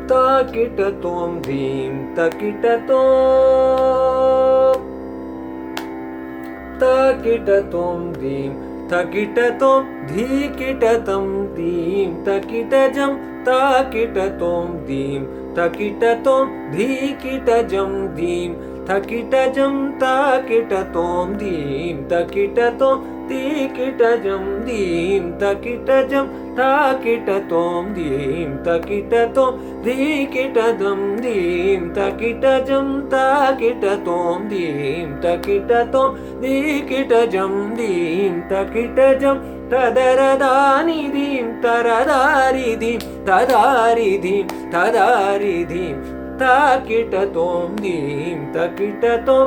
ताकिटतों धीं तकिटतों तकिटतों धीं तकिटतों धीकिटतं धीं तकिटजं ताकिटतों धीं तकिटतों धीकिटजं धीं तकिटजं ताकिटतों धीं तकिटतों धीकिटजं धीं तकिटजं ताकिटतों धीं तकिटतों धीकिटजं धीं तकिटजं ताकिटतों धीं तकिटतों धीकिटजं धीं तकिटजं तदरदानिधीं तरदारिधीं तदारिधीं तदारिधीं ताकिटतों धीं तकिटतों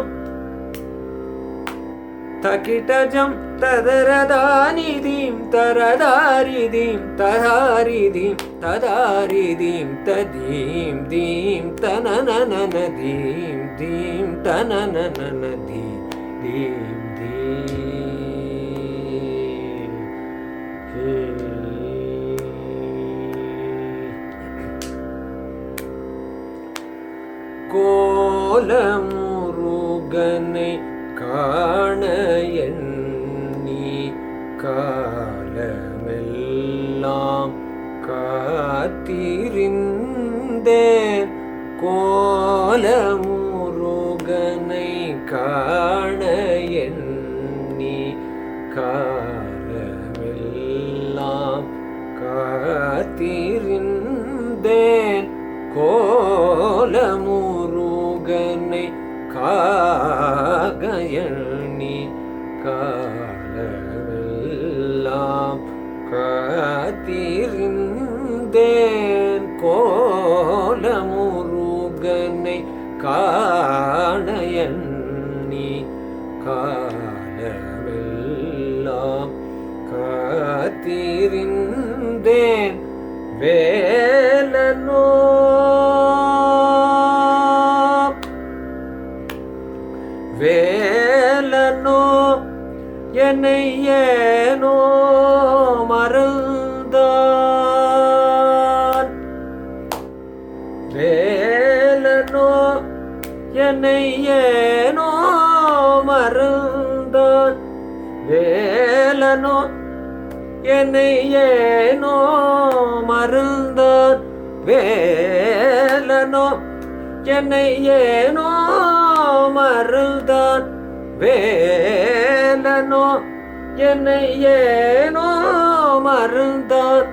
तकिटजं तदरदानिधीं तरदारिधीं तदारिधीं तदारिधीं तदीं दीं तननननदीं दीं तननननदीं दीं दीं கோலமுருகனை காண எண்ணி காலமெல்லாம் காத்திருந்தேன் கோலமுருகனை காண எண்ணி காலமெல்லாம் காத்திருந்தேன் கோலமுருகனை காகயணி காலமெல்லாம் காத்திருந்தேன் கோலமுருகனை காணயண்ணி காலமெல்லாம் காத்திருந்தேன் வேலனோ வேலனோ என்னை ஏனோ மறந்தான் வேலனோ என்னை ஏனோ மறந்தான் வேலனோ என்னை ஏனோ மறந்தான் வேலனோ என்னை ஏனோ மறந்தான் வேலனோ என்னை ஏனோ மறந்தான்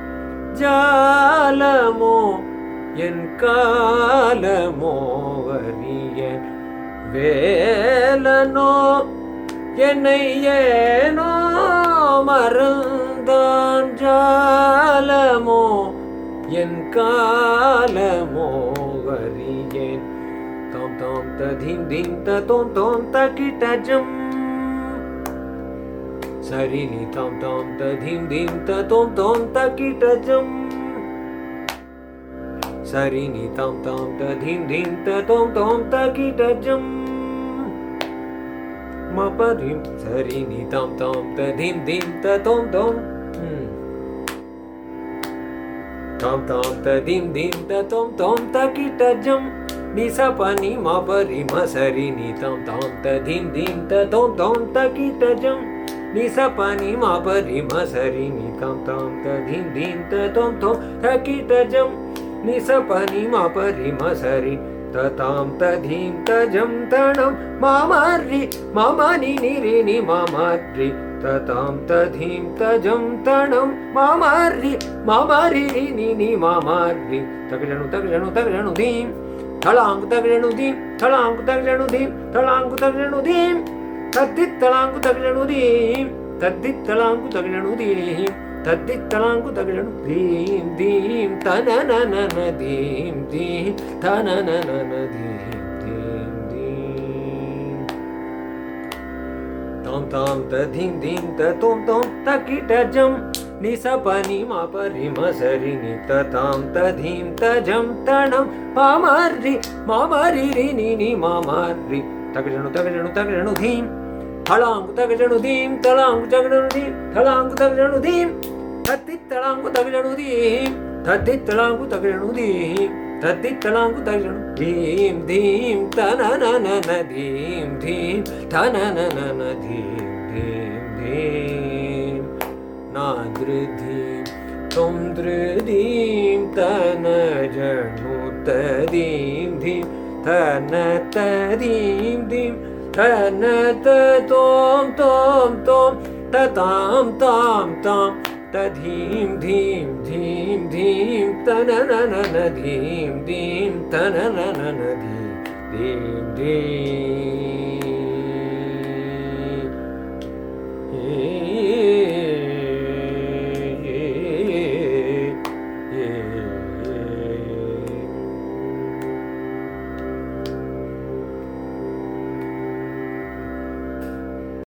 ஜாலமோ என் காலமோ அறியேன் வேலனோ என்னை ஏனோ மறந்தான் ஜாலமோ என் காலமோ அறியேன் தாம் தாம் ததீம் தீம் ததோம் தோம் தகிட்டஜம் சரி நீ தாம் தாம் ததீம் தீம் ததோம் தோம் தகிட்டஜம் சரி நீ தாம் தாம் ததீம் தீம் ததோம் தோம் தகிட்டஜம் மபரிம் சரி நீ தாம் தாம் ததீம் தீம் ததோம் தோம் தாம் தாம் ததீம் தீம் ததோம் தோம் தகிட்டஜம் நிசபனி மபரி மசரி நீ தாம் தாம் ததீம் தீம் ததோம் தோம் தகிட்டஜம் நிசபனி மபரி மசரி நீ தாம் தாம் ததீம் தீம் ததோம் தோம் தகிட்டஜம் நிசபனி மபரி மசரி ததாம் ததீம் தஜம் தணம் மாமரி மமனி நிரினி மாமரி ததாம் ததீம் தஜம் தணம் மாமரி மமரி நினி மாமரி தகஜனு தகஜனு தகஜனு தீம் தளாங்கு தகஜனு தீம் தளாங்கு தகஜனு தீம் தளாங்கு தகஜனு தீம் தத்தித் தளாங்கு தகஜனு தீம் தத்தித் தளாங்கு தகஜனு தீம் தத்தித் தளாங்கு தகஜனு தீம் தீம் தனனனன தீம் தீம் தனனனன தீம் தீம் தீம் தாம் தாம் ததீம் தீம் ததோம் தோம் தகிட்டஜம் நிசபனி மபரி மசரி நி ததாம் ததீம் தஜம் தணம் மாமரி மாமரி நினி மாமரி தகஜனு தகஜனு தகஜனு தீம் தளாங்கு தகஜனு தீம் தளாங்கு தகஜனு தீம் தளாங்கு தகஜனு தீம் தத்தித் தளாங்கு தகஜனு தீம் தத்தித் தளாங்கு தகஜனு தீம் தத்தித்தலாங்கு தரிசனம் தீம் தீம் தனனன தீம் தீம் தனனன தீம் தீம் தீம் நாத்ருதீம் தொம் திருதீம் தனஜனு ததீம் தீம் தன ததீம் தீம் தன தோம் தோம் தோம் ததாம் தாம் தாம் ததீம் தீம் தீம் தீம் தனனன தீம் தீம் தனனன தீம் தீம் தீம்